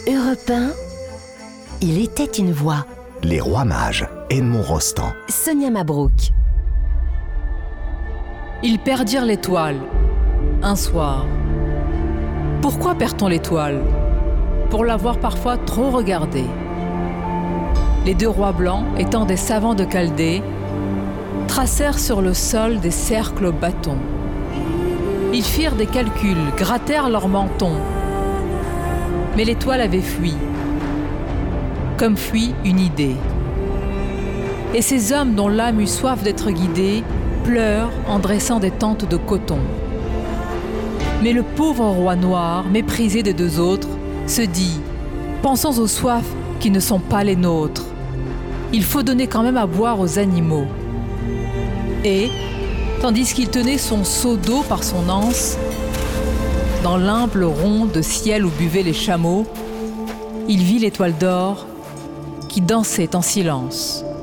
Europe 1, il était une voix. Les Rois Mages, Edmond Rostand. Sonia Mabrouk. Ils perdirent l'étoile, un soir. Pourquoi perd-on l'étoile ? Pour l'avoir parfois trop regardée. Les deux rois blancs, étant des savants de Chaldée, tracèrent sur le sol des cercles au bâton. Ils firent des calculs, grattèrent leur menton. Mais l'étoile avait fui, comme fuit une idée. Et ces hommes dont l'âme eut soif d'être guidée pleurent en dressant des tentes de coton. Mais le pauvre roi noir, méprisé des deux autres, se dit « Pensons aux soifs qui ne sont pas les nôtres. Il faut donner quand même à boire aux animaux. » Et, tandis qu'il tenait son seau d'eau par son anse, dans l'humble rond de ciel où buvaient les chameaux, il vit l'étoile d'or qui dansait en silence.